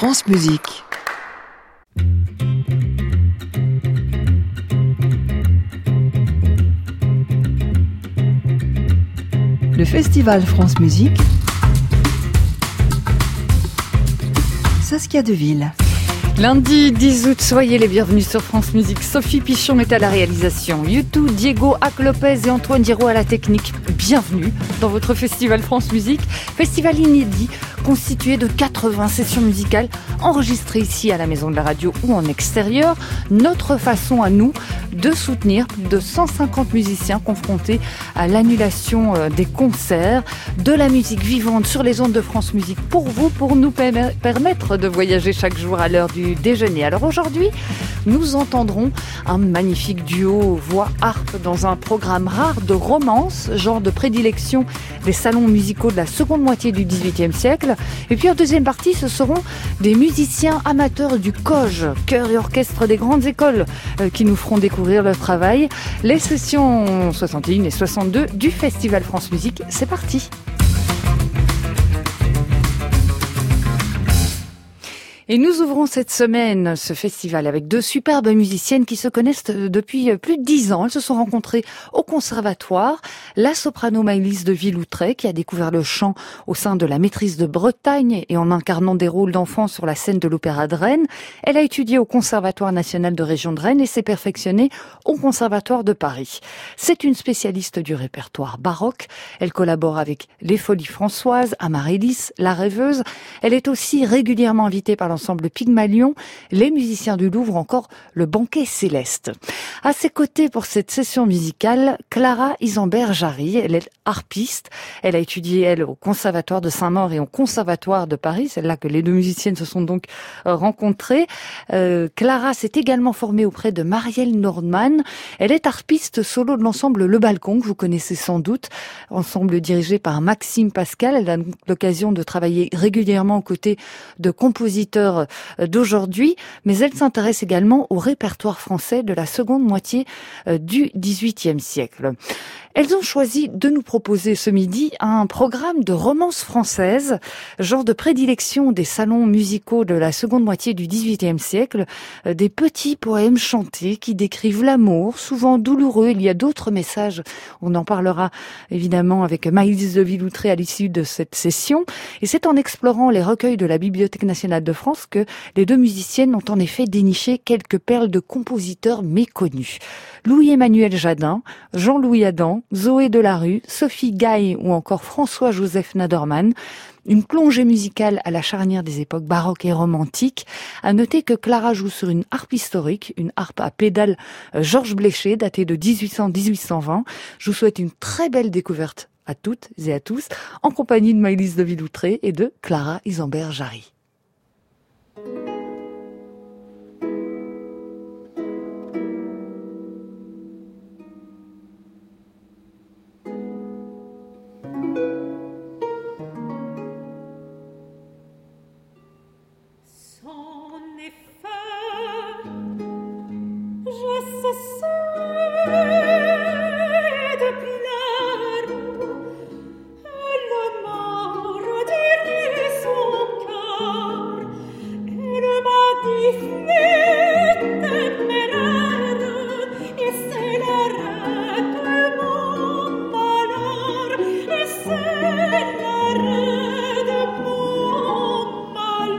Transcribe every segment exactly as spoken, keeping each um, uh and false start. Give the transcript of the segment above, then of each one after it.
France Musique. Le Festival France Musique. Saskia Deville. Lundi dix août, soyez les bienvenus sur France Musique. Sophie Pichon est à la réalisation. YouTube, Diego Hac Lopez et Antoine Diraud à la technique. Bienvenue dans votre Festival France Musique. Festival inédit constitué de quatre-vingts sessions musicales enregistrées ici à la Maison de la Radio ou en extérieur. Notre façon à nous de soutenir plus de cent cinquante musiciens confrontés à l'annulation des concerts, de la musique vivante sur les ondes de France Musique pour vous, pour nous permettre de voyager chaque jour à l'heure du déjeuner. Alors aujourd'hui, nous entendrons un magnifique duo voix-harpe dans un programme rare de romance, genre de prédilection des salons musicaux de la seconde moitié du dix-huitième siècle. Et puis en deuxième partie, ce seront des musiciens amateurs du C O G, chœur et orchestre des grandes écoles, euh, qui nous feront découvrir leur travail. Les sessions soixante et un et soixante-deux du Festival France Musique, c'est parti. Et nous ouvrons cette semaine ce festival avec deux superbes musiciennes qui se connaissent depuis plus de dix ans. Elles se sont rencontrées au conservatoire. La soprano Maëlys de Villoutret, qui a découvert le chant au sein de la maîtrise de Bretagne et en incarnant des rôles d'enfants sur la scène de l'Opéra de Rennes. Elle a étudié au Conservatoire national de région de Rennes et s'est perfectionnée au Conservatoire de Paris. C'est une spécialiste du répertoire baroque. Elle collabore avec les Folies Françoises, Amaryllis, La Rêveuse. Elle est aussi régulièrement invitée par l'ensemble Pygmalion, les musiciens du Louvre, encore le Banquet Céleste. À ses côtés pour cette session musicale, Clara Isambert-Jarry. Elle est harpiste. Elle a étudié, elle, au Conservatoire de Saint-Maur et au Conservatoire de Paris. C'est là que les deux musiciennes se sont donc rencontrées. Euh, Clara s'est également formée auprès de Marielle Nordman. Elle est harpiste solo de l'ensemble Le Balcon, que vous connaissez sans doute. Ensemble dirigé par Maxime Pascal. Elle a donc l'occasion de travailler régulièrement aux côtés de compositeurs d'aujourd'hui, mais elle s'intéresse également au répertoire français de la seconde moitié du dix-huitième siècle. Elles ont choisi de nous proposer ce midi un programme de romance française, genre de prédilection des salons musicaux de la seconde moitié du dix-huitième siècle, des petits poèmes chantés qui décrivent l'amour, souvent douloureux. Il y a d'autres messages, on en parlera évidemment avec Maëlys de Villoutret à l'issue de cette session. Et c'est en explorant les recueils de la Bibliothèque nationale de France que les deux musiciennes ont en effet déniché quelques perles de compositeurs méconnus. Louis-Emmanuel Jadin, Jean-Louis Adam, Zoé Delarue, Sophie Gaille ou encore François-Joseph Naderman. Une plongée musicale à la charnière des époques baroques et romantiques. À noter que Clara joue sur une harpe historique, une harpe à pédale Georges Bléchet, datée de dix-huit cents à dix-huit cent vingt. Je vous souhaite une très belle découverte à toutes et à tous, en compagnie de Maëlys de Villoutret et de Clara Isambert-Jarry.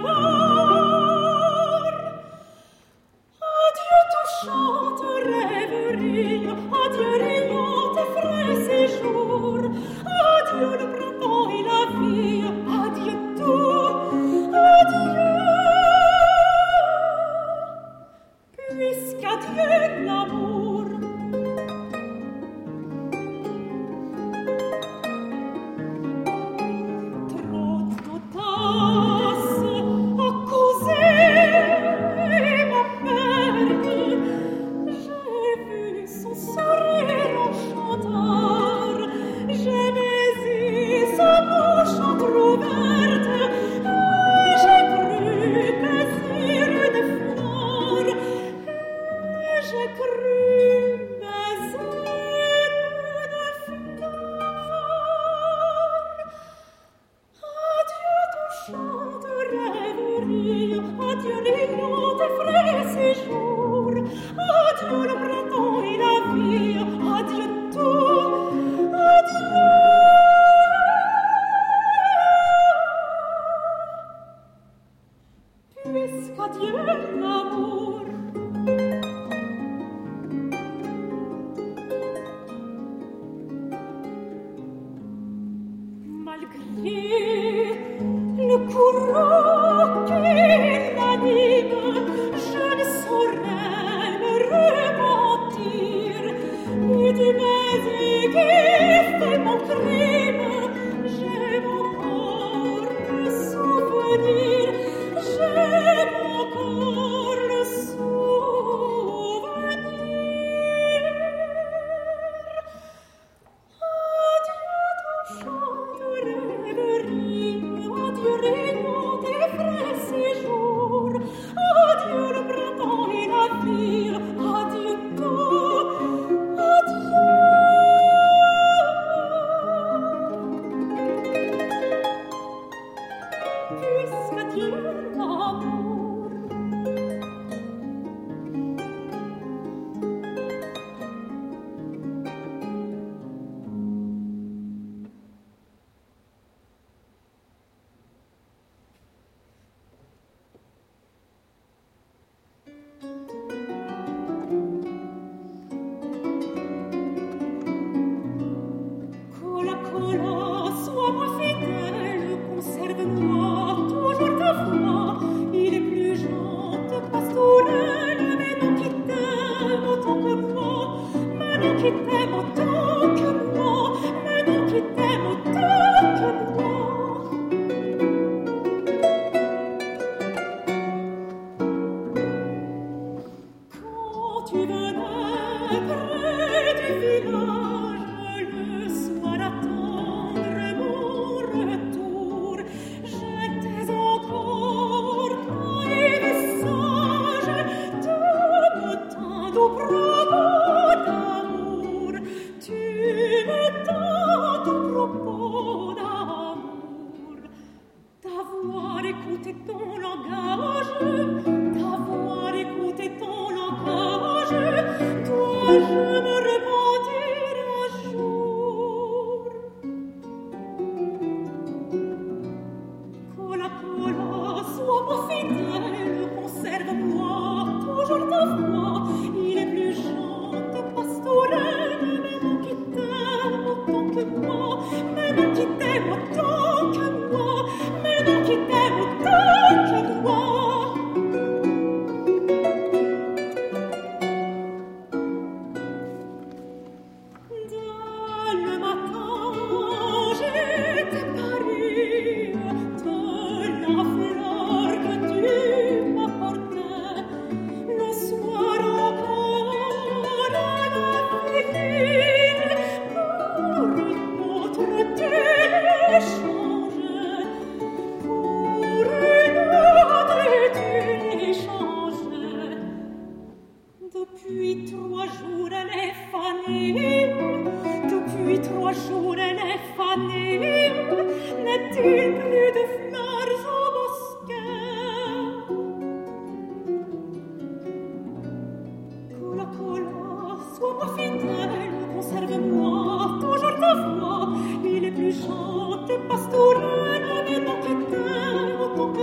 Chante, rêve rire, adieu les longs et frais séjours, adieu le printemps et la vie, adieu tout, adieu. Puisqu'adieu l'amour, le courant qui m'anime, je ne saurais me repentir. Et du baiser qui fait mon crime, j'aime encore le souvenir, j'aime encore le souvenir. Adieu ton chant de rêverie, adieu les longs et frais séjours, adieu le printemps et la vie, adieu tout, adieu. Puisqu'adieu l'amour, cola cola, sois-moi fidèle, conserve-moi toujours ta foi. Il est plus gente, pastourelle, mais non qui t'aime autant que moi, mais non qui t'aime autant que moi, mais non qui t'aime autant que moi. Quand tu venais près du village, le soir attendre mon retour, j'étais encore naïve et sage, de me tendre au propos d'amour, tu me tends au propos d'amour, d'avoir écouté ton langage, d'avoir écouté ton langage, dois-je me repentir un jour? Cola, cola, sois-moi fidèle, conserve-moi toujours ta foi. Il est plus gente, pastourelle, mais non qui t'aime autant que moi, mais non qui t'aime autant que moi, mais non qui t'aime autant que moi. Dès le matin, j'étais parue de la fleur que tu m'apportais. Le soir encore, à la ville, pour une autre tu l'échangeais. Pour une autre tu l'échangeais. Depuis trois jours elle est fanée, depuis trois jours elle est fanée, n'est-il plus de fleurs au bosquet? Cola, cola, sois-moi fidèle, conserve-moi toujours ta foi. Il est plus gente, pastourelle, mais non qui t'aime autant que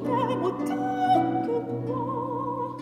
t'aime autant que moi.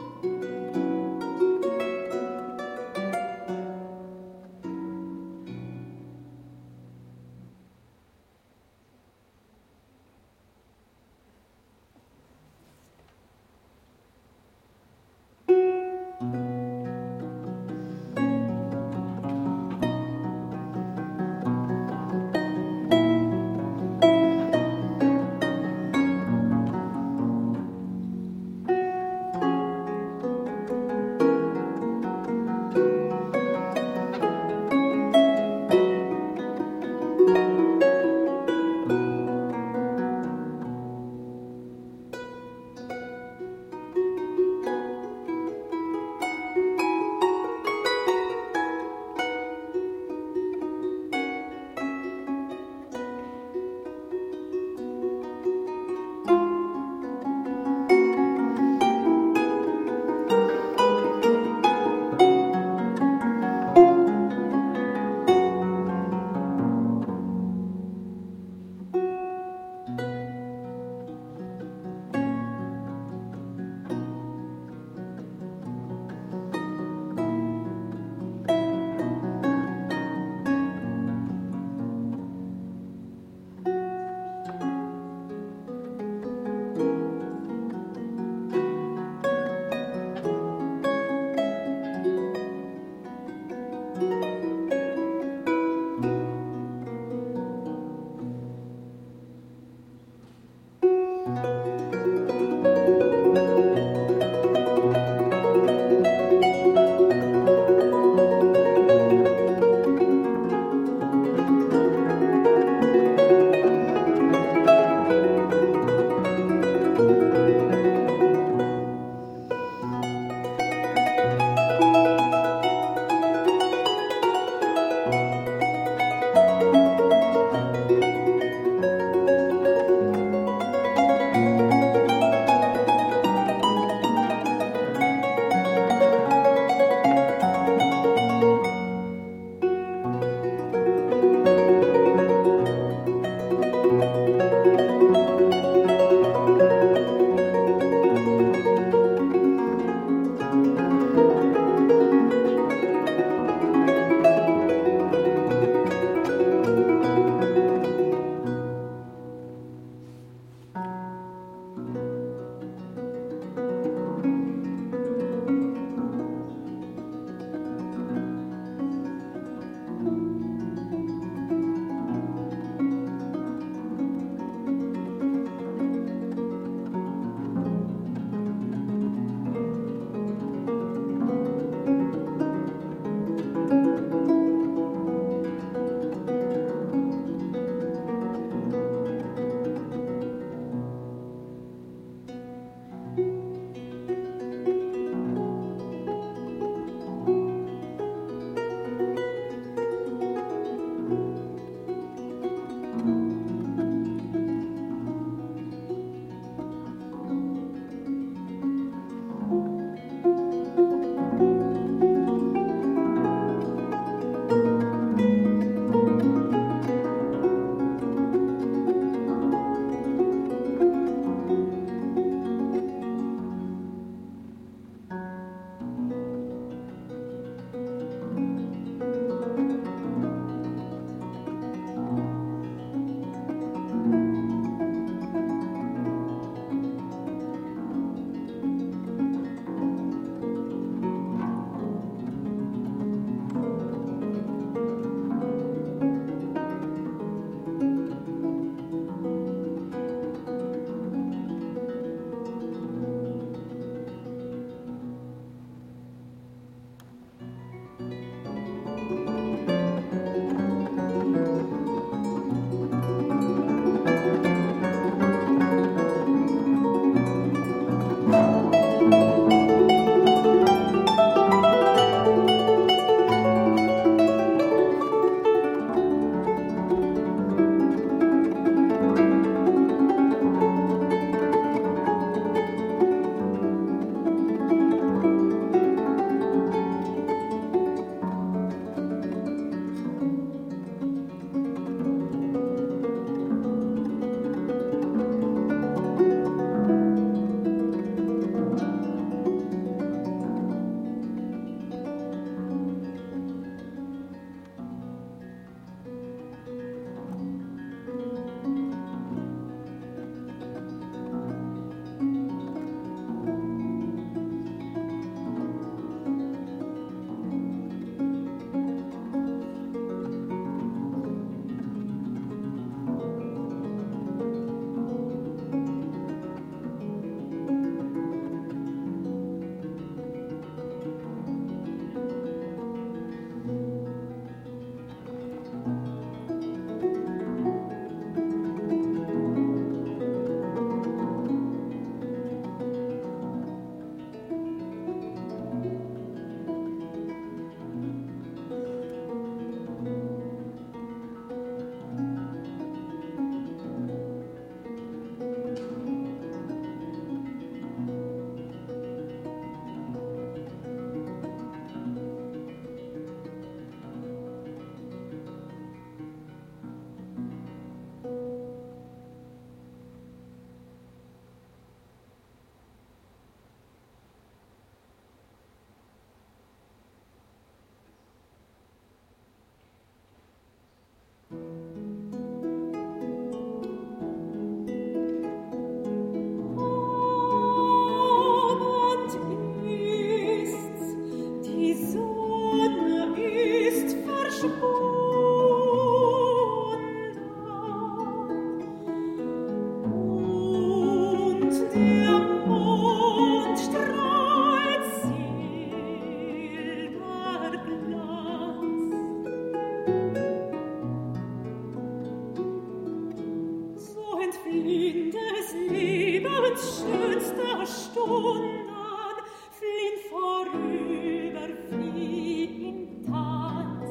Stunden fliehen vorüber wie im Tanz.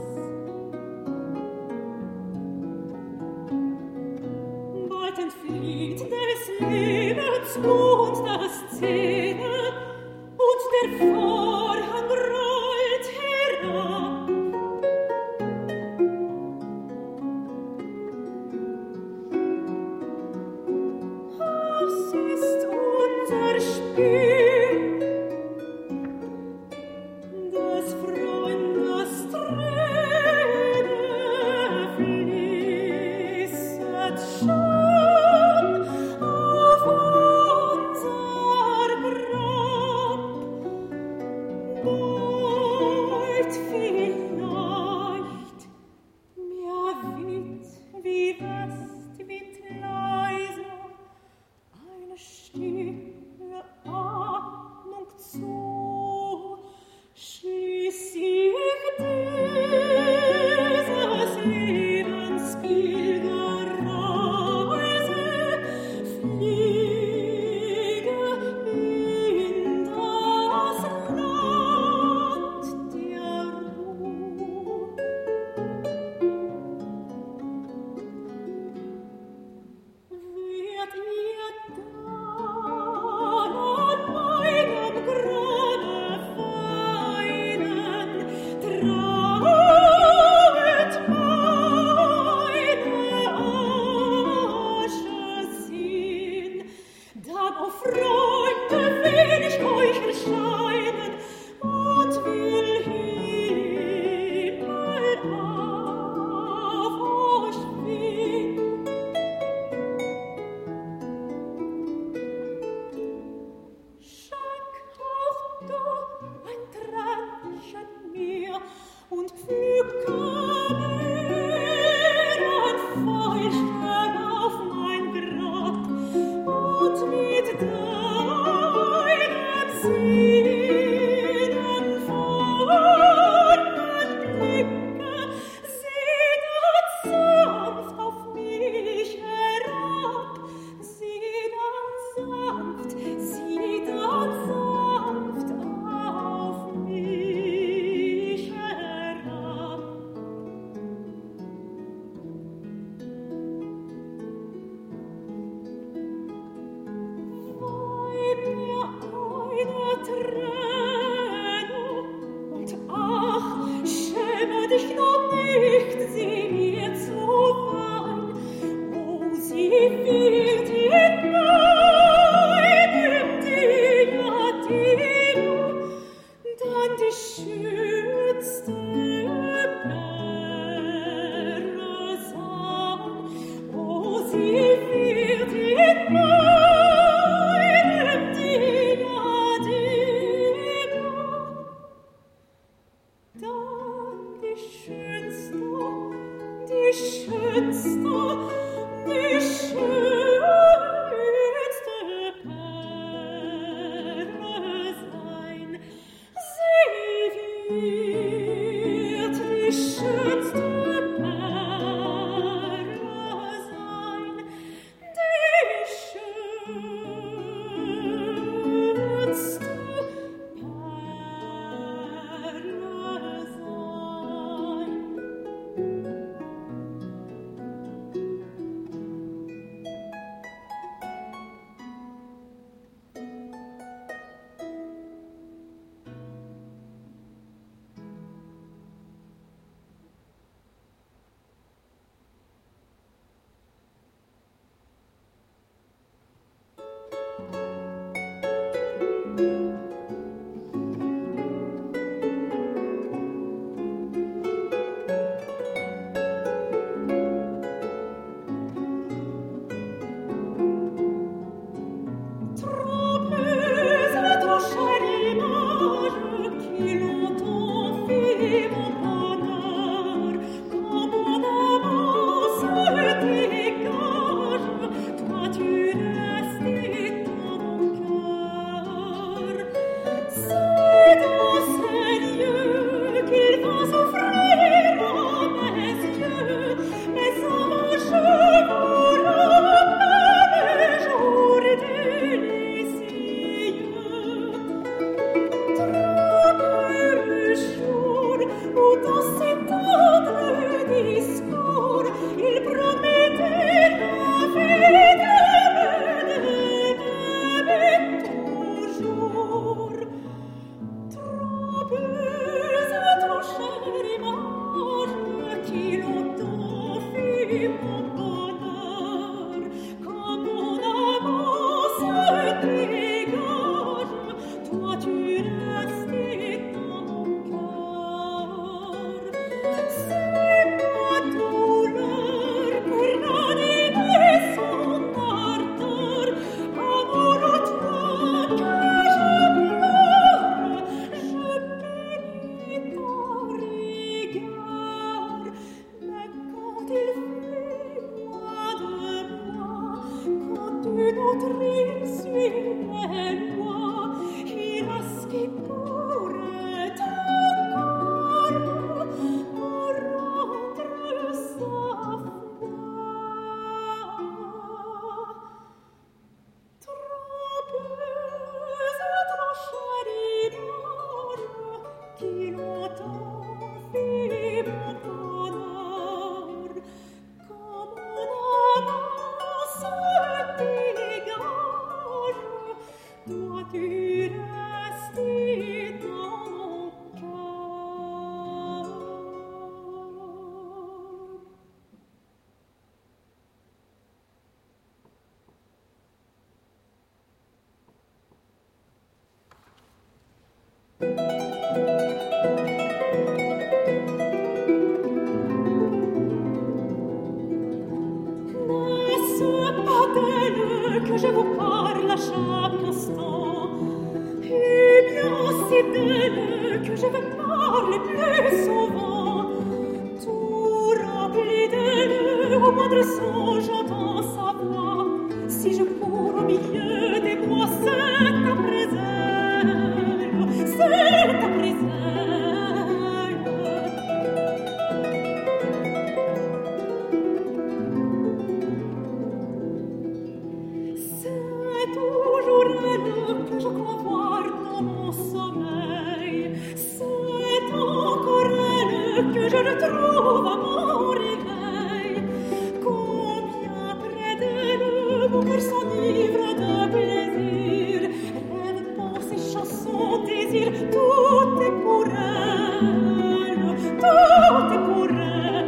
Bald entflieht des Lebens und das Szene und der Vorhang rollt herab. Es ist unser Spiel, des Freundes Träne fließet schon auf unser Grab. Bald vielleicht mehr Wind wie Westwind leiser, eine stille Ahnung zu, schließ ich dieses Lebens Pilgerreise, fliege in das Land der Ruhe. Wird ihr dann an meinem Grabe weinen, trauert meine Asche sehen, dann, o Freunde, will ich euch erscheinen und will Himmel auf euch wehen. Schenk auch du ein Tränchen mir und füge mir ein Pfeilchen auf mein Grab und mit deinem seelenvollen Blicke sieh dann sanft auf mich herab, sieh dann sanft, sieh dann sanft auf mich herab. Weih mir eine Träne und ach, schäme dich noch nicht, sie mir zu weinen. Oh, sie wird in meinem Diadem dann die schönste Perle sein. Oh, sie wird in meinem Diadem dann die schönste, die schönste, die schönste Perle sein. Sie wird die schönste Perle sein, die schönste Perle sein. Toi tu restes une autre il suivait moi, il a ce qui pourrait encore me rendre sa foi. Trompeuse, tranchée qui longtemps fit mon bonheur, comme un annonce d'égard, dois-tu rester dans mon cœur. N'est-ce pas d'elle que je vous parle à chaque instant? Et bien c'est d'elle que je veux parler plus souvent. Tout rempli d'elle, au moindre son j'entends sa voix. Si je cours au milieu des bois, c'est après elle, c'est après elle. C'est toujours elle que je crois voir dans mon sommeil. C'est encore elle que je retrouve à mon réveil. Combien près d'elle mon cœur s'enivre de plaisir. Rêve, pensée, chanson, désir, tout est pour elle, tout est pour elle.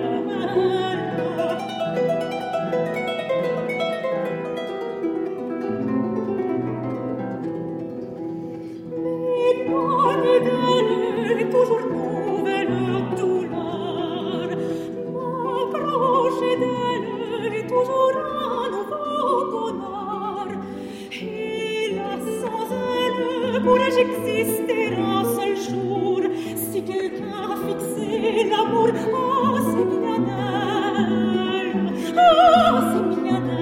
D'elle, toujours nouvelle douleur, m'approcher d'elle, toujours un nouveau bonheur. Et là, sans elle, pourrais-je exister un seul jour? Si quelqu'un a fixé l'amour, oh, c'est bien elle, oh, c'est bien elle.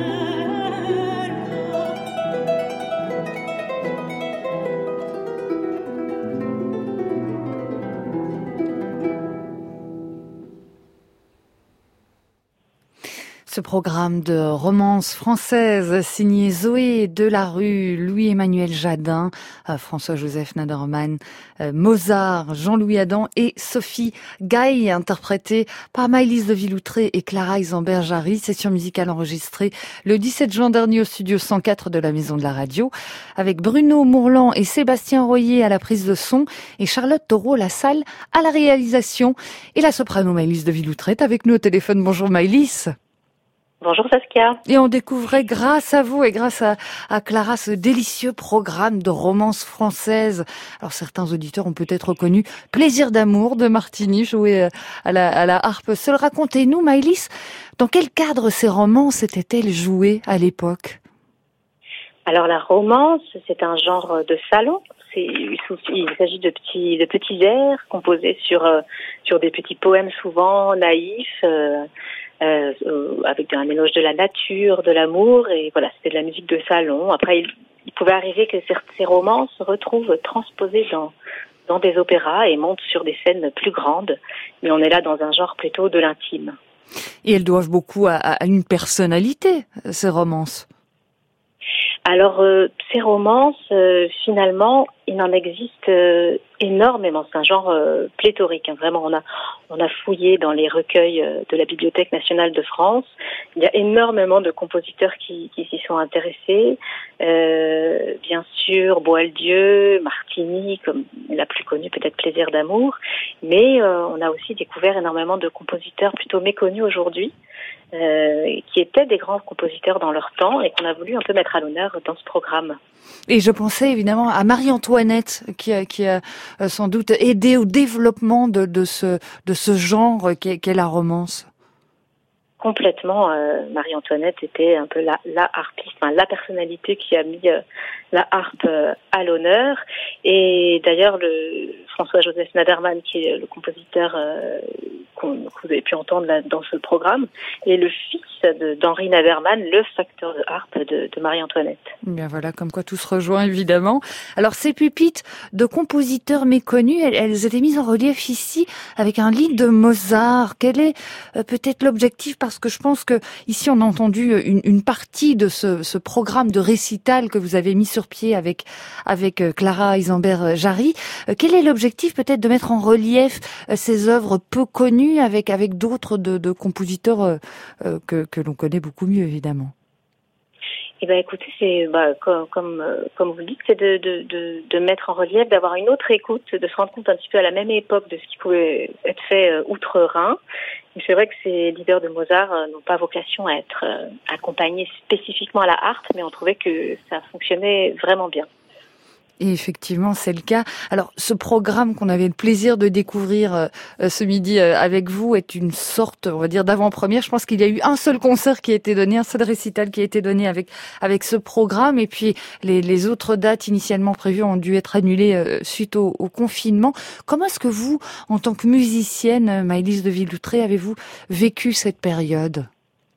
Ce programme de romance française signé Zoé Delarue, Louis-Emmanuel Jadin, euh, François-Joseph Naderman, euh, Mozart, Jean-Louis Adam et Sophie Gaille, interprétée par Maëlys de Villoutré et Clara Isambert-Jarry. Session musicale enregistrée le dix-sept juin dernier au studio cent quatre de la Maison de la Radio, avec Bruno Mourlan et Sébastien Royer à la prise de son et Charlotte Taureau-Lassalle à la réalisation. Et la soprano Maëlys de Villoutré est avec nous au téléphone. Bonjour Maëlys. Bonjour Saskia. Et on découvrait grâce à vous et grâce à, à Clara ce délicieux programme de romance française. Alors certains auditeurs ont peut-être reconnu Plaisir d'amour de Martini joué à la, à la harpe seule. Racontez-nous Maëlys, dans quel cadre ces romances étaient-elles jouées à l'époque? Alors la romance, c'est un genre de salon. C'est, il s'agit de petits, de petits airs composés sur, sur des petits poèmes souvent naïfs, euh, Euh, euh, avec un mélange de la nature, de l'amour, et voilà, c'était de la musique de salon. Après, il, il pouvait arriver que ces romans se retrouvent transposés dans, dans des opéras et montent sur des scènes plus grandes, mais on est là dans un genre plutôt de l'intime. Et elles doivent beaucoup à, à une personnalité, ces romances. Alors, euh, ces romances, euh, finalement, il en existe euh, énormément. C'est un genre euh, pléthorique. Hein. Vraiment, on a on a fouillé dans les recueils euh, de la Bibliothèque nationale de France. Il y a énormément de compositeurs qui, qui s'y sont intéressés. Euh, bien sûr, Boieldieu, Martini, comme la plus connue, peut-être Plaisir d'amour. Mais euh, on a aussi découvert énormément de compositeurs plutôt méconnus aujourd'hui, euh, qui étaient des grands compositeurs dans leur temps et qu'on a voulu un peu mettre à l'honneur dans ce programme. Et je pensais évidemment à Marie-Antoinette, qui a, qui a sans doute aidé au développement de, de ce, de ce genre qu'est, qu'est la romance. Complètement, euh, Marie-Antoinette était un peu la, la harpiste, enfin, la personnalité qui a mis euh, la harpe euh, à l'honneur. Et d'ailleurs, le François-Joseph Naderman, qui est le compositeur euh, qu'on, que vous avez pu entendre là, dans ce programme, et le fils de, d'Henri Naderman, le facteur de harpe de, de Marie-Antoinette. Bien voilà, comme quoi tout se rejoint évidemment. Alors ces pépites de compositeurs méconnus, elles, elles étaient mises en relief ici avec un lied de Mozart. Quel est euh, peut-être l'objectif? Parce que je pense que ici on a entendu une, une partie de ce, ce programme de récital que vous avez mis sur pied avec avec euh, Clara Isambert-Jarry. Euh, quel est l'objectif peut-être de mettre en relief euh, ces œuvres peu connues avec avec d'autres de, de compositeurs euh, euh, que que l'on connaît beaucoup mieux évidemment? Eh ben, écoutez, c'est bah, comme comme, euh, comme vous le dites, c'est de, de de de mettre en relief, d'avoir une autre écoute, de se rendre compte un petit peu à la même époque de ce qui pouvait être fait euh, outre-Rhin. Et c'est vrai que ces leaders de Mozart euh, n'ont pas vocation à être euh, accompagnés spécifiquement à la harpe, mais on trouvait que ça fonctionnait vraiment bien. Et effectivement, c'est le cas. Alors, ce programme qu'on avait le plaisir de découvrir euh, ce midi euh, avec vous est une sorte, on va dire, d'avant-première. Je pense qu'il y a eu un seul concert qui a été donné, un seul récital qui a été donné avec avec ce programme. Et puis, les, les autres dates initialement prévues ont dû être annulées euh, suite au, au confinement. Comment est-ce que vous, en tant que musicienne, Maëlys de Villoutré, avez-vous vécu cette période?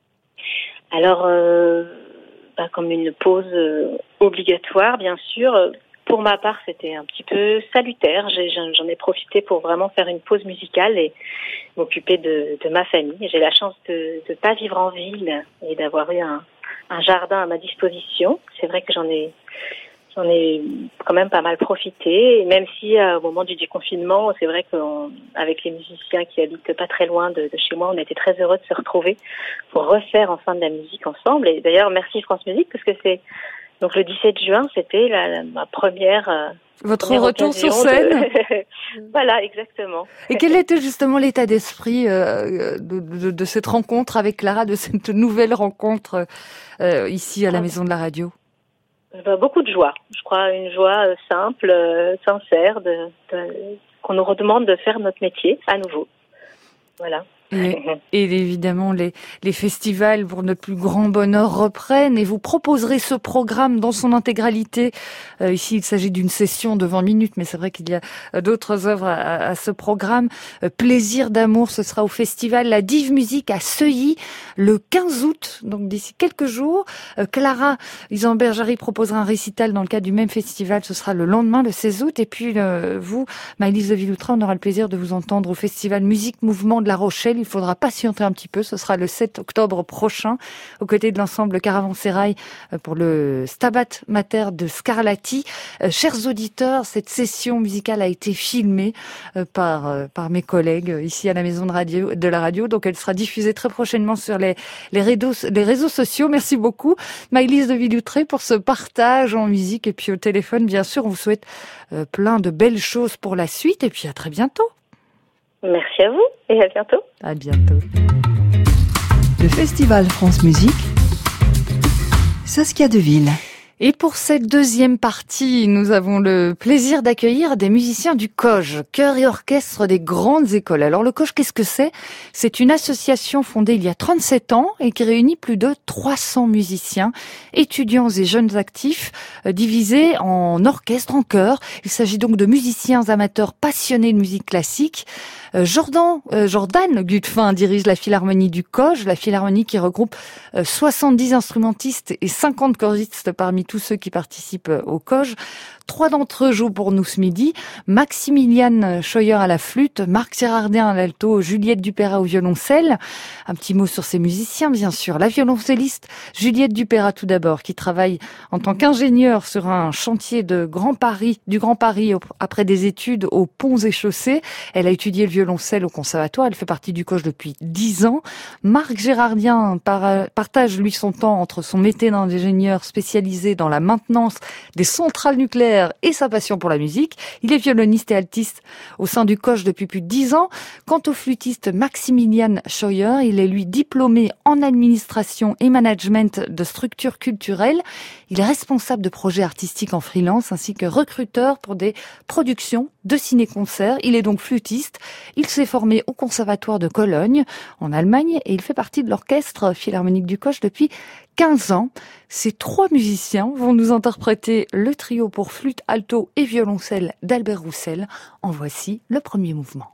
Alors, euh, bah, comme une pause euh, obligatoire, bien sûr. Pour ma part, c'était un petit peu salutaire. J'ai, j'en ai profité pour vraiment faire une pause musicale et m'occuper de, de ma famille. J'ai la chance de ne pas vivre en ville et d'avoir eu un, un jardin à ma disposition. C'est vrai que j'en ai, j'en ai quand même pas mal profité. Et même si euh, au moment du déconfinement, c'est vrai qu'avec les musiciens qui habitent pas très loin de, de chez moi, on était très heureux de se retrouver pour refaire enfin de la musique ensemble. Et d'ailleurs, merci France Musique parce que c'est donc le dix-sept juin, c'était la, la, ma première euh, Votre première retour sur scène de... Voilà, exactement. Et quel était justement l'état d'esprit euh, de, de, de cette rencontre avec Clara, de cette nouvelle rencontre euh, ici à la Maison de la Radio? Bah, beaucoup de joie. Je crois une joie euh, simple, euh, sincère, de, de, qu'on nous redemande de faire notre métier à nouveau. Voilà. Et, et évidemment, les, les festivals, pour notre plus grand bonheur, reprennent et vous proposerez ce programme dans son intégralité. Euh, ici, il s'agit d'une session de vingt minutes, mais c'est vrai qu'il y a d'autres œuvres à, à ce programme. Euh, Plaisir d'amour, ce sera au festival La Dive Musique à Seuilly le quinze août, donc d'ici quelques jours. Euh, Clara Isambert-Jarry proposera un récital dans le cadre du même festival, ce sera le lendemain, le seize août. Et puis, euh, vous, Maëlys de Villoutré, on aura le plaisir de vous entendre au festival Musique Mouvement de La Rochelle. Il faudra patienter un petit peu. Ce sera le sept octobre prochain, aux côtés de l'ensemble Caravansérail pour le Stabat Mater de Scarlatti. Euh, chers auditeurs, cette session musicale a été filmée euh, par euh, par mes collègues ici à la Maison de Radio de la radio. Donc elle sera diffusée très prochainement sur les les réseaux les réseaux sociaux. Merci beaucoup, Maëlys de Villoutré, pour ce partage en musique et puis au téléphone. Bien sûr, on vous souhaite euh, plein de belles choses pour la suite et puis à très bientôt. Merci à vous et à bientôt. À bientôt. Le Festival France Musique, Saskia Deville. Et pour cette deuxième partie, nous avons le plaisir d'accueillir des musiciens du C O J, chœur et orchestre des grandes écoles. Alors le C O J, qu'est-ce que c'est? C'est une association fondée il y a trente-sept ans et qui réunit plus de trois cents musiciens, étudiants et jeunes actifs, euh, divisés en orchestre, en chœur. Il s'agit donc de musiciens amateurs passionnés de musique classique. Euh, Jordan, euh, Jordan Gutefin dirige la Philharmonie du C O J, la Philharmonie qui regroupe euh, soixante-dix instrumentistes et cinquante choristes parmi tous ceux qui participent au C O J. Trois d'entre eux jouent pour nous ce midi. Maximilian Scheuer à la flûte, Marc Gérardien à l'alto, Juliette Dupérat au violoncelle. Un petit mot sur ces musiciens, bien sûr. La violoncelliste Juliette Dupérat tout d'abord, qui travaille en tant qu'ingénieure sur un chantier de Grand Paris, du Grand Paris après des études aux Ponts et Chaussées. Elle a étudié le violoncelle au conservatoire. Elle fait partie du C O J depuis dix ans. Marc Gérardien par, partage lui son temps entre son métier d'ingénieur spécialisé dans la maintenance des centrales nucléaires et sa passion pour la musique. Il est violoniste et altiste au sein du C O J depuis plus de dix ans. Quant au flûtiste Maximilian Scheuer, il est lui diplômé en administration et management de structures culturelles. Il est responsable de projets artistiques en freelance ainsi que recruteur pour des productions de ciné-concert. Il est donc flûtiste. Il s'est formé au Conservatoire de Cologne, en Allemagne, et il fait partie de l'Orchestre Philharmonique du Koch depuis quinze ans. Ces trois musiciens vont nous interpréter le trio pour flûte, alto et violoncelle d'Albert Roussel. En voici le premier mouvement.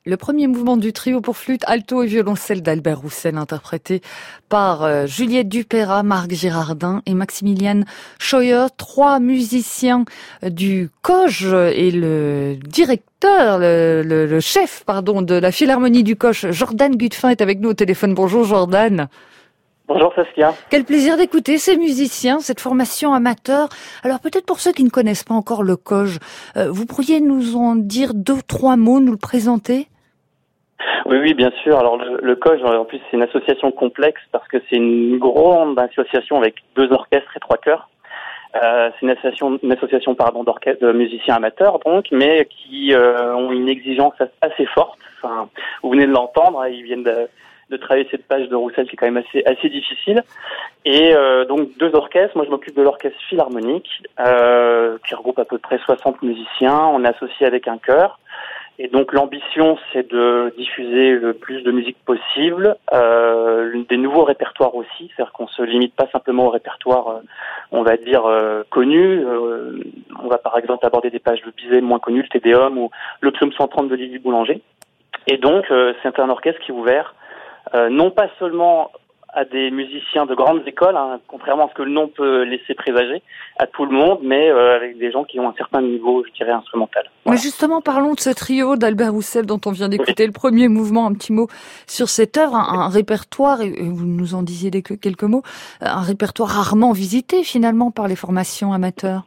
Le premier mouvement du trio pour flûte, alto et violoncelle d'Albert Roussel, interprété par euh, Juliette Dupéra, Marc Girardin et Maximilian Scheuer, trois musiciens du C O J et le directeur, le, le, le chef, pardon, de la Philharmonie du C O J, Jordan Gutefin, est avec nous au téléphone. Bonjour Jordan. Bonjour Saskia. Quel plaisir d'écouter ces musiciens, cette formation amateur. Alors peut-être pour ceux qui ne connaissent pas encore le C O J, euh, vous pourriez nous en dire deux, trois mots, nous le présenter ? Oui, oui, bien sûr. Alors le, le C O J, en plus, c'est une association complexe parce que c'est une grande association avec deux orchestres et trois chœurs. Euh, c'est une association, une association pardon, d'orchestre de musiciens amateurs, donc, mais qui euh, ont une exigence assez forte. Enfin, vous venez de l'entendre, hein, ils viennent de de travailler cette page de Roussel qui est quand même assez assez difficile. Et euh, donc deux orchestres. Moi, je m'occupe de l'orchestre philharmonique euh, qui regroupe à peu près soixante musiciens. On est associé avec un chœur. Et donc l'ambition, c'est de diffuser le plus de musique possible, euh, des nouveaux répertoires aussi. C'est-à-dire qu'on se limite pas simplement au répertoire, euh, on va dire euh, connu. Euh, on va par exemple aborder des pages de Bizet moins connues, le Te Deum ou le Psaume cent trente de Lydie Boulanger. Et donc euh, c'est un orchestre qui est ouvert. Euh, non pas seulement à des musiciens de grandes écoles, hein, contrairement à ce que le nom peut laisser présager, à tout le monde, mais euh, avec des gens qui ont un certain niveau, je dirais, instrumental. Voilà. Mais justement, parlons de ce trio d'Albert Roussel dont on vient d'écouter oui. le premier mouvement, un petit mot sur cette œuvre, un, un répertoire, et vous nous en disiez des, quelques mots, un répertoire rarement visité finalement par les formations amateurs.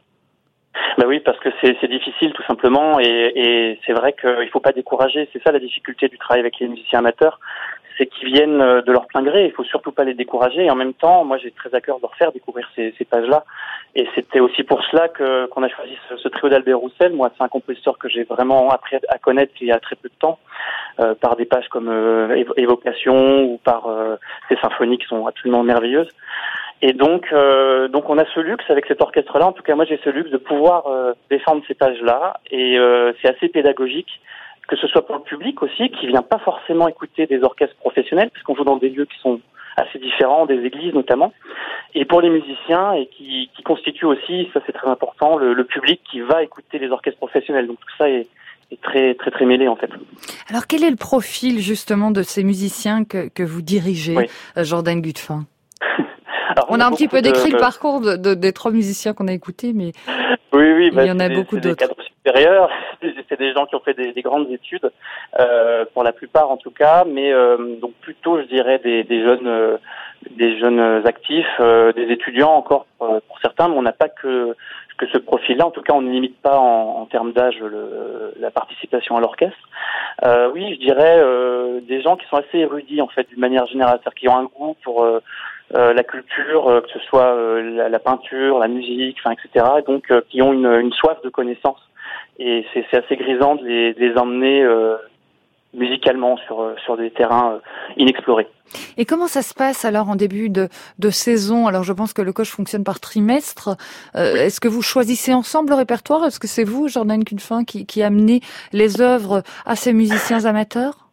Ben oui, parce que c'est, c'est difficile tout simplement, et, et c'est vrai qu'il ne faut pas décourager. C'est ça la difficulté du travail avec les musiciens amateurs, c'est qu'ils viennent de leur plein gré. Il faut surtout pas les décourager. Et en même temps, moi, j'ai très à cœur de leur faire découvrir ces, ces pages-là. Et c'était aussi pour cela que qu'on a choisi ce, ce trio d'Albert Roussel. Moi, c'est un compositeur que j'ai vraiment appris à connaître il y a très peu de temps, euh, par des pages comme euh, Évocation ou par euh, ces symphonies qui sont absolument merveilleuses. Et donc, euh, donc on a ce luxe avec cet orchestre-là. En tout cas, moi, j'ai ce luxe de pouvoir euh, défendre ces pages-là. Et euh, c'est assez pédagogique, que ce soit pour le public aussi, qui vient pas forcément écouter des orchestres professionnels, puisqu'on joue dans des lieux qui sont assez différents, des églises notamment, et pour les musiciens, et qui, qui constituent aussi, ça c'est très important, le, le public qui va écouter les orchestres professionnels. Donc tout ça est, est très très très mêlé en fait. Alors quel est le profil justement de ces musiciens que, que vous dirigez, oui. Jordan Gutefin? Alors, on a un petit peu décrit de... le parcours de, de, des trois musiciens qu'on a écoutés, mais oui, oui, il bah, y en a des, beaucoup c'est d'autres. Des cadres supérieurs, c'est des gens qui ont fait des, des grandes études, euh, pour la plupart en tout cas, mais euh, donc plutôt, je dirais, des, des jeunes, euh, des jeunes actifs, euh, des étudiants encore pour, pour certains, mais on n'a pas que que ce profil-là. En tout cas, on ne limite pas en, en termes d'âge le, la participation à l'orchestre. Euh, oui, je dirais euh, des gens qui sont assez érudits en fait, d'une manière générale, c'est-à-dire qui ont un goût pour euh, Euh, la culture, euh, que ce soit euh, la, la peinture, la musique, enfin, et cetera. Et donc, euh, qui ont une, une soif de connaissance. Et c'est, c'est assez grisant de les, de les emmener euh, musicalement sur sur des terrains euh, inexplorés. Et comment ça se passe alors en début de, de saison? Alors, je pense que le C O J fonctionne par trimestre. Euh, oui. Est-ce que vous choisissez ensemble le répertoire? Est-ce que c'est vous, Jordan Gutefin, qui, qui amenez les œuvres à ces musiciens amateurs?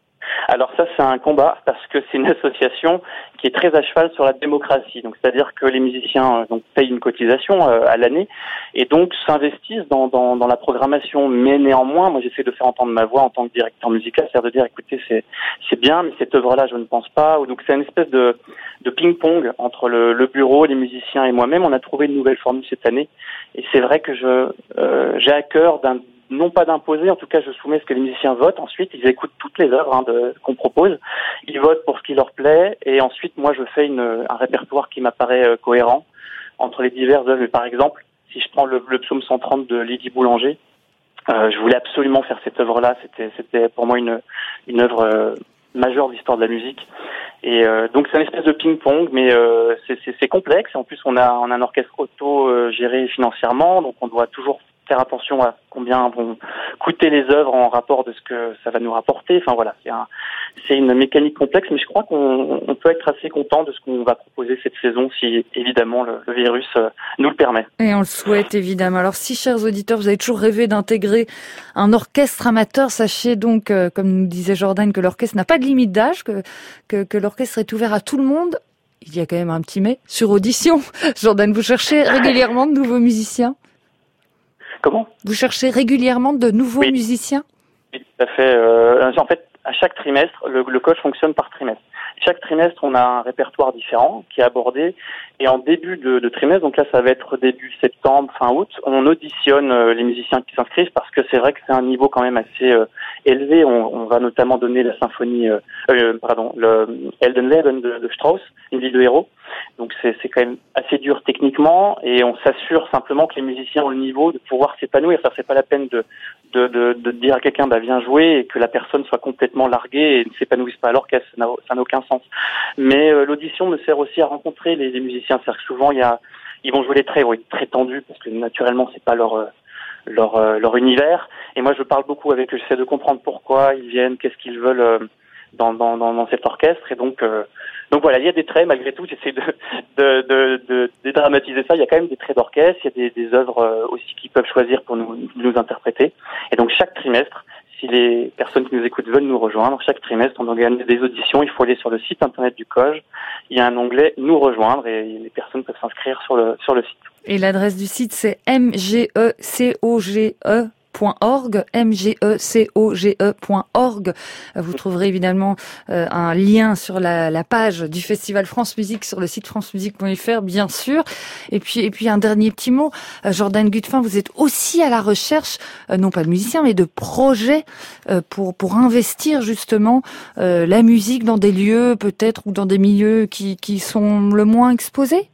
Alors ça, c'est un combat parce que c'est une association qui est très à cheval sur la démocratie. Donc, c'est-à-dire que les musiciens euh, donc payent une cotisation euh, à l'année et donc s'investissent dans, dans, dans la programmation. Mais néanmoins, moi, j'essaie de faire entendre ma voix en tant que directeur musical, c'est-à-dire de dire, écoutez, c'est c'est bien, mais cette œuvre-là, je ne pense pas. Donc, c'est une espèce de, de ping-pong entre le, le bureau, les musiciens et moi-même. On a trouvé une nouvelle formule cette année et c'est vrai que je euh, j'ai à cœur d'un non pas d'imposer, en tout cas je soumets ce que les musiciens votent, ensuite ils écoutent toutes les œuvres hein, de, qu'on propose, ils votent pour ce qui leur plaît, et ensuite moi je fais une, un répertoire qui m'apparaît euh, cohérent entre les diverses œuvres. Par exemple, si je prends le, le psaume cent trente de Lydie Boulanger, euh, je voulais absolument faire cette œuvre-là, c'était, c'était pour moi une, une œuvre euh, majeure de l'histoire de la musique, et euh, donc c'est une espèce de ping-pong, mais euh, c'est, c'est, c'est complexe, et en plus on a, on a un orchestre auto-géré financièrement, donc on doit toujours faire attention à combien vont coûter les œuvres en rapport de ce que ça va nous rapporter. Enfin voilà, c'est, un, c'est une mécanique complexe, mais je crois qu'on on peut être assez content de ce qu'on va proposer cette saison si évidemment le, le virus euh, nous le permet. Et on le souhaite évidemment. Alors si, chers auditeurs, vous avez toujours rêvé d'intégrer un orchestre amateur, sachez donc, euh, comme nous disait Jordan, que l'orchestre n'a pas de limite d'âge, que, que, que l'orchestre est ouvert à tout le monde. Il y a quand même un petit mais sur audition. Jordan, vous cherchez régulièrement de nouveaux musiciens? Comment? Vous cherchez régulièrement de nouveaux oui. musiciens? tout à fait. Euh, en fait, à chaque trimestre, le, le coach fonctionne par trimestre. Chaque trimestre, on a un répertoire différent qui est abordé. Et en début de, de trimestre, donc là, ça va être début septembre, fin août, on auditionne euh, les musiciens qui s'inscrivent parce que c'est vrai que c'est un niveau quand même assez euh, élevé. On, on va notamment donner la symphonie, euh, euh, pardon, le Heldenleben de, de Strauss, une vie de héros. Donc c'est, c'est quand même assez dur techniquement et on s'assure simplement que les musiciens ont le niveau de pouvoir s'épanouir. Ça, c'est pas la peine de de, de, de dire à quelqu'un bah viens jouer et que la personne soit complètement larguée et ne s'épanouisse pas à l'orchestre, ça n'a, ça n'a aucun sens. Mais euh, l'audition me sert aussi à rencontrer les, les musiciens. C'est-à-dire que souvent il y a, ils vont jouer les traits, oui, très tendus parce que naturellement c'est pas leur euh, leur euh, leur univers. Et moi je parle beaucoup avec eux, j'essaie de comprendre pourquoi ils viennent, qu'est-ce qu'ils veulent euh, dans, dans dans dans cet orchestre. Et donc euh, donc voilà, il y a des traits malgré tout. J'essaie de de de, de dédramatiser ça. Il y a quand même des traits d'orchestre, il y a des, des œuvres euh, aussi qu'ils peuvent choisir pour nous nous interpréter. Et donc chaque trimestre, si les personnes qui nous écoutent veulent nous rejoindre, chaque trimestre, on organise des auditions. Il faut aller sur le site internet du C O J. Il y a un onglet Nous rejoindre et les personnes peuvent s'inscrire sur le sur le site. Et l'adresse du site, c'est m g e c o g e point org, m g e c o g e point org. Vous trouverez évidemment euh, un lien sur la, la page du Festival France Musique sur le site france musique point f r, bien sûr. Et puis, et puis un dernier petit mot, euh, Jordan Gutfin, vous êtes aussi à la recherche, euh, non pas de musiciens, mais de projets euh, pour pour investir justement euh, la musique dans des lieux peut-être ou dans des milieux qui qui sont le moins exposés.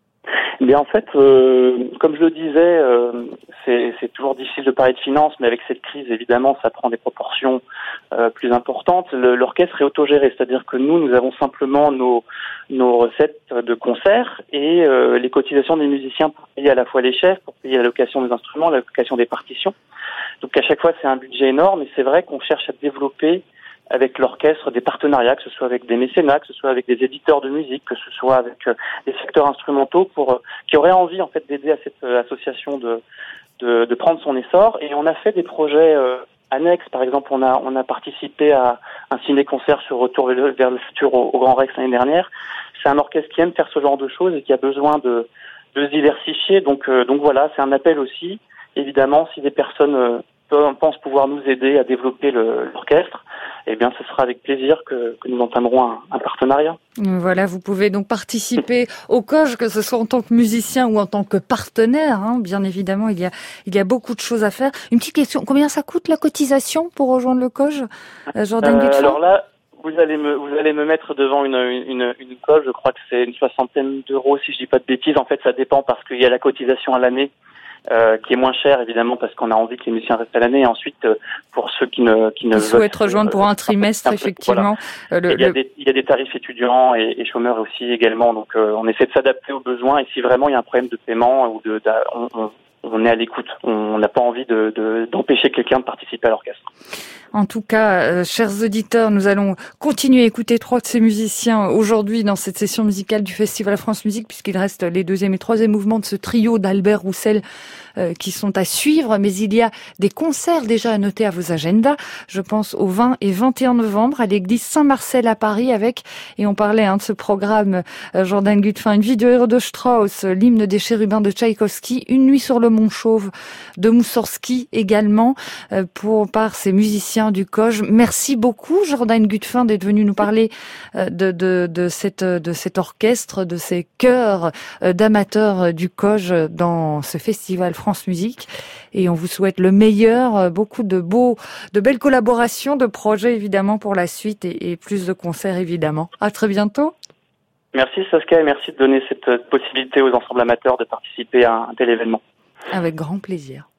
Mais en fait, euh, comme je le disais, euh, c'est, c'est toujours difficile de parler de finances, mais avec cette crise, évidemment, ça prend des proportions euh, plus importantes. Le, l'orchestre est autogéré, c'est-à-dire que nous, nous avons simplement nos, nos recettes de concert et euh, les cotisations des musiciens pour payer à la fois les chefs, pour payer la location des instruments, la location des partitions. Donc à chaque fois, c'est un budget énorme et c'est vrai qu'on cherche à développer avec l'orchestre des partenariats, que ce soit avec des mécénats, que ce soit avec des éditeurs de musique, que ce soit avec euh, des secteurs instrumentaux pour euh, qui auraient envie en fait d'aider à cette euh, association de, de de prendre son essor. Et on a fait des projets euh, annexes. Par exemple, on a on a participé à un ciné-concert sur Retour vers le, vers le futur au, au Grand Rex l'année dernière. C'est un orchestre qui aime faire ce genre de choses et qui a besoin de de se diversifier. Donc euh, donc voilà, c'est un appel aussi. Évidemment, si des personnes euh, pensent pouvoir nous aider à développer le, l'orchestre, eh bien, ce sera avec plaisir que, que nous entamerons un, un partenariat. Voilà, vous pouvez donc participer au C O J, que ce soit en tant que musicien ou en tant que partenaire. Hein. Bien évidemment, il y a il y a beaucoup de choses à faire. Une petite question, combien ça coûte la cotisation pour rejoindre le C O J, euh, Jordan Gutfin ? Alors là, vous allez me vous allez me mettre devant une une une C O J. Je crois que c'est une soixantaine d'euros, si je dis pas de bêtises. En fait, ça dépend parce qu'il y a la cotisation à l'année. Euh, qui est moins cher évidemment parce qu'on a envie que les musiciens restent à l'année et ensuite euh, pour ceux qui ne qui ne veulent souhaitent rejoindre pour un trimestre, effectivement. Voilà. Euh, le, il y a des il y a des tarifs étudiants et, et chômeurs aussi également, donc euh, on essaie de s'adapter aux besoins et si vraiment il y a un problème de paiement ou de, de on, on, on est à l'écoute, on n'a pas envie de, de d'empêcher quelqu'un de participer à l'orchestre. En tout cas, euh, chers auditeurs, nous allons continuer à écouter trois de ces musiciens aujourd'hui dans cette session musicale du Festival France Musique, puisqu'il reste les deuxième et troisième mouvements de ce trio d'Albert Roussel euh, qui sont à suivre. Mais il y a des concerts déjà à noter à vos agendas. Je pense au vingt et vingt et un novembre à l'église Saint-Marcel à Paris avec, et on parlait hein, de ce programme, euh, Jordan Gutfin, une vie de héros de Strauss, l'hymne des chérubins de Tchaïkovski, une nuit sur le Mont Chauve de Moussorgsky également, euh, pour par ces musiciens du C O J. Merci beaucoup, Jordan Gutfin, d'être venu nous parler de, de, de, cette, de cet orchestre, de ces chœurs d'amateurs du C O J dans ce festival France Musique. Et on vous souhaite le meilleur, beaucoup de beaux, de belles collaborations, de projets évidemment pour la suite et, et plus de concerts évidemment. À très bientôt. Merci Saskia et merci de donner cette possibilité aux ensembles amateurs de participer à un tel événement. Avec grand plaisir.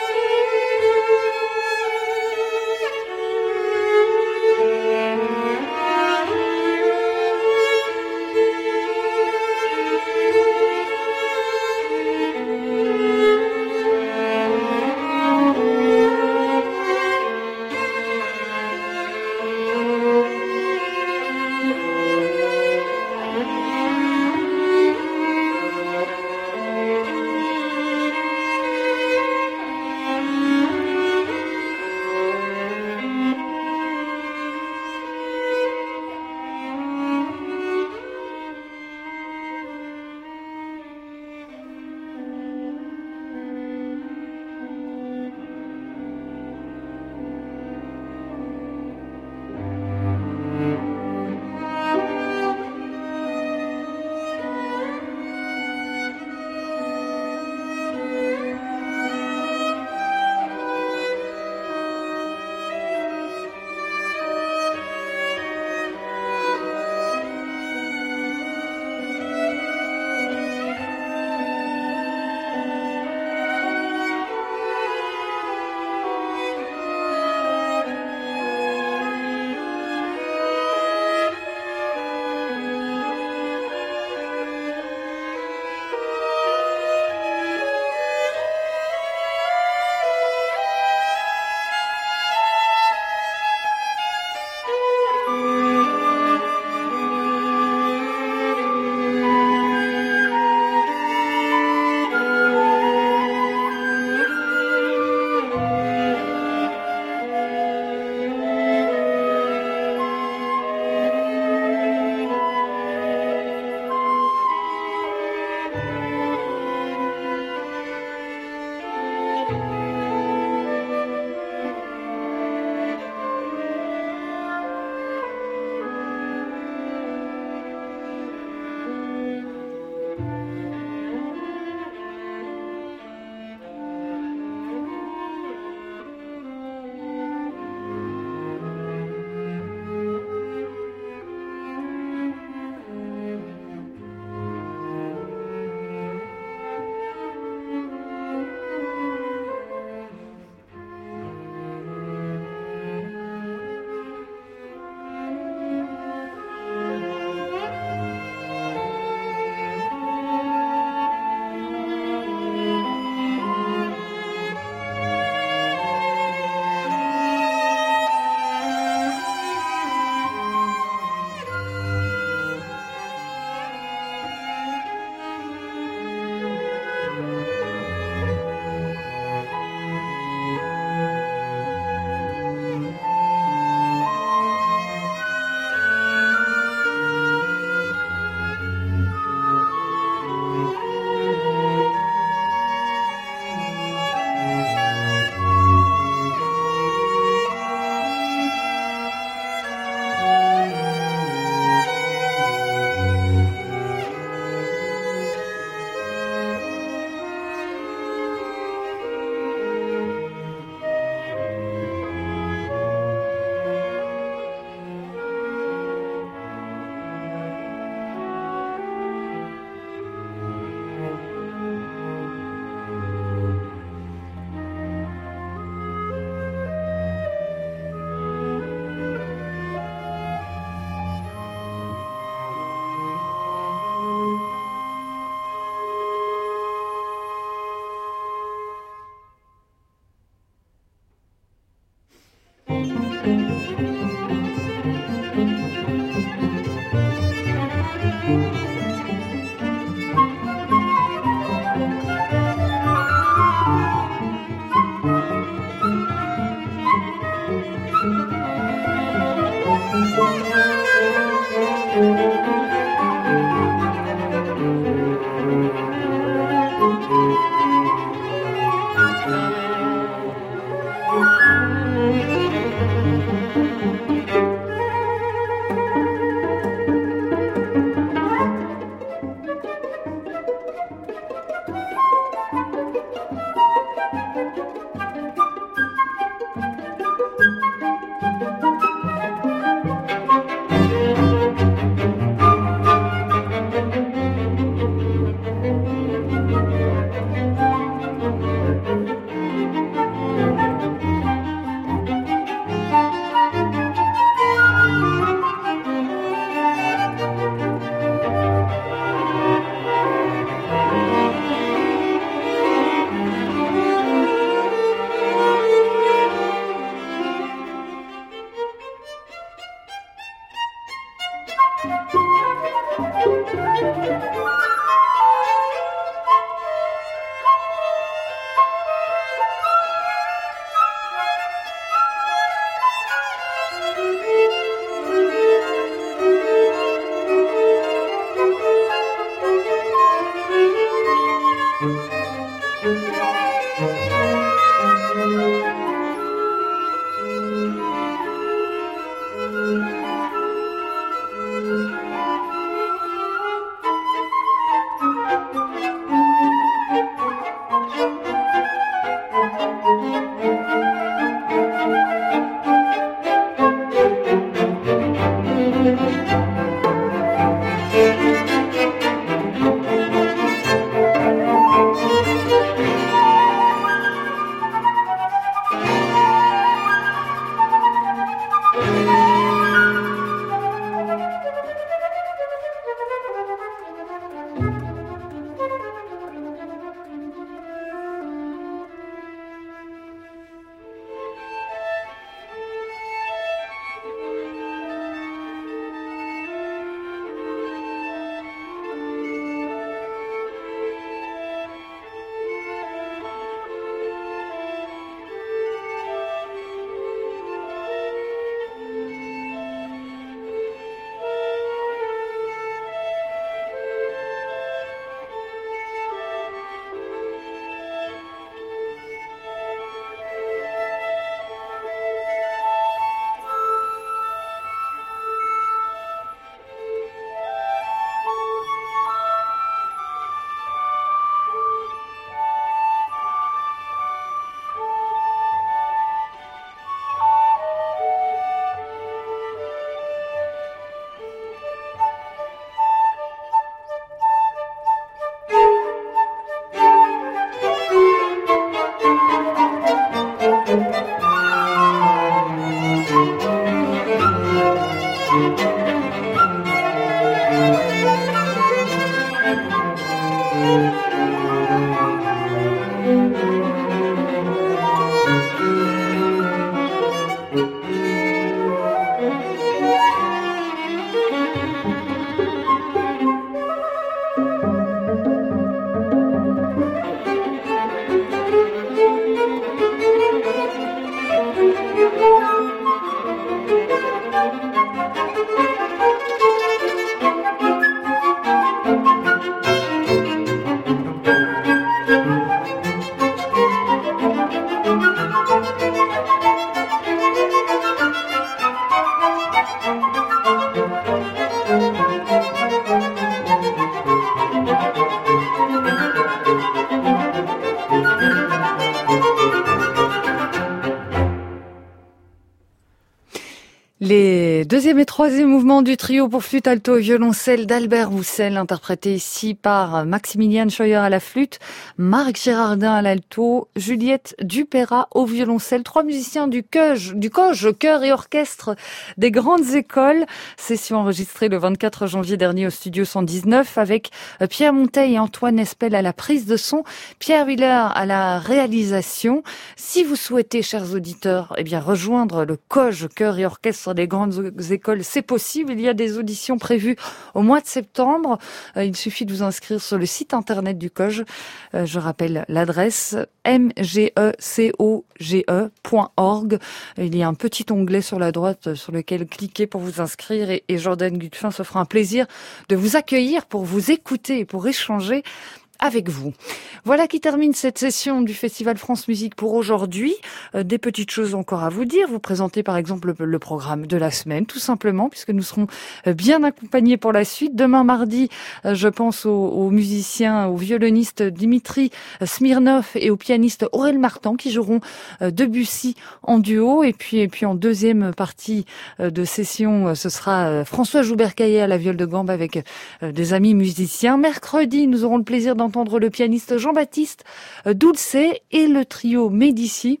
Les deuxième et troisième mouvements du trio pour flûte alto et violoncelle d'Albert Roussel, interprété ici par Maximilian Scheuer à la flûte, Marc Girardin à l'alto, Juliette Dupérat au violoncelle, trois musiciens du C O G, du C O G, chœur et orchestre des grandes écoles. Session enregistrée le vingt-quatre janvier dernier au studio cent dix-neuf avec Pierre Monteil et Antoine Espel à la prise de son, Pierre Willer à la réalisation. Si vous souhaitez, chers auditeurs, eh bien rejoindre le C O G, chœur et orchestre des grandes écoles, c'est possible. Il y a des auditions prévues au mois de septembre. Il suffit de vous inscrire sur le site internet du C O G. Je rappelle l'adresse m g e c o g e point org. Il y a un petit onglet sur la droite sur lequel cliquer pour vous inscrire et, et Jordan Gutfin se fera un plaisir de vous accueillir pour vous écouter et pour échanger avec vous. Voilà qui termine cette session du Festival France Musique pour aujourd'hui. Euh, des petites choses encore à vous dire. Vous présentez par exemple le, le programme de la semaine, tout simplement, puisque nous serons bien accompagnés pour la suite. Demain mardi, euh, je pense aux, aux musiciens, aux violonistes Dimitri Smirnov et au pianiste Aurel Martan qui joueront euh, Debussy en duo. Et puis, et puis en deuxième partie euh, de session, euh, ce sera euh, François Joubert-Caillet à la viole de gambe avec euh, des amis musiciens. Mercredi, nous aurons le plaisir d'entendre entendre le pianiste Jean-Baptiste Dulce et le trio Médici.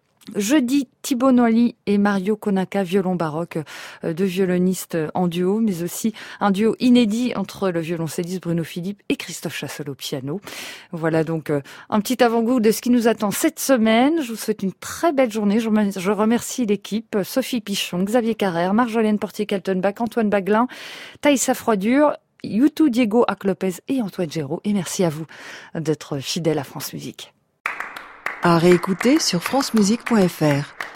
Jeudi, Thibaut Noilly et Mario Konaka, violon baroque, deux violonistes en duo, mais aussi un duo inédit entre le violoncelliste Bruno Philippe et Christophe Chassol au piano. Voilà donc un petit avant-goût de ce qui nous attend cette semaine. Je vous souhaite une très belle journée. Je remercie l'équipe, Sophie Pichon, Xavier Carrère, Marjolaine Portier-Kaltenbach, Antoine Baglin, Taïssa Froidure, Youtou Diego Ac-Lopez et Antoine Géraud. Et merci à vous d'être fidèles à France Musique. À réécouter sur francemusique point f r.